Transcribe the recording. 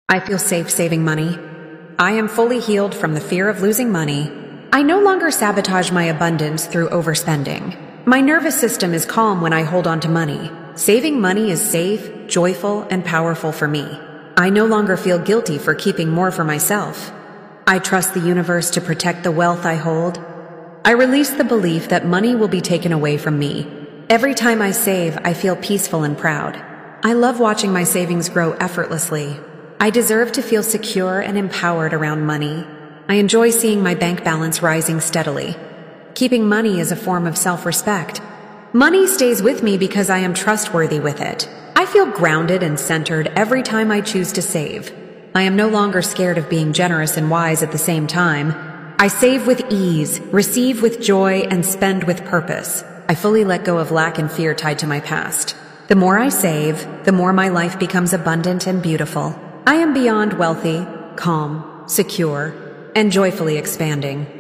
I feel safe saving money. I am fully healed from the fear of losing money. I no longer sabotage my abundance through overspending. My nervous system is calm when I hold on to money. Saving money is safe, joyful, and powerful for me. I no longer feel guilty for keeping more for myself. I trust the universe to protect the wealth I hold. I release the belief that money will be taken away from me. Every time I save, I feel peaceful and proud. I love watching my savings grow effortlessly. I deserve to feel secure and empowered around money. I enjoy seeing my bank balance rising steadily. Keeping money is a form of self-respect. Money stays with me because I am trustworthy with it. I feel grounded and centered every time I choose to save. I am no longer scared of being generous and wise at the same time. I save with ease, receive with joy, and spend with purpose. I fully let go of lack and fear tied to my past. The more I save, the more my life becomes abundant and beautiful. I am beyond wealthy, calm, secure, and joyfully expanding.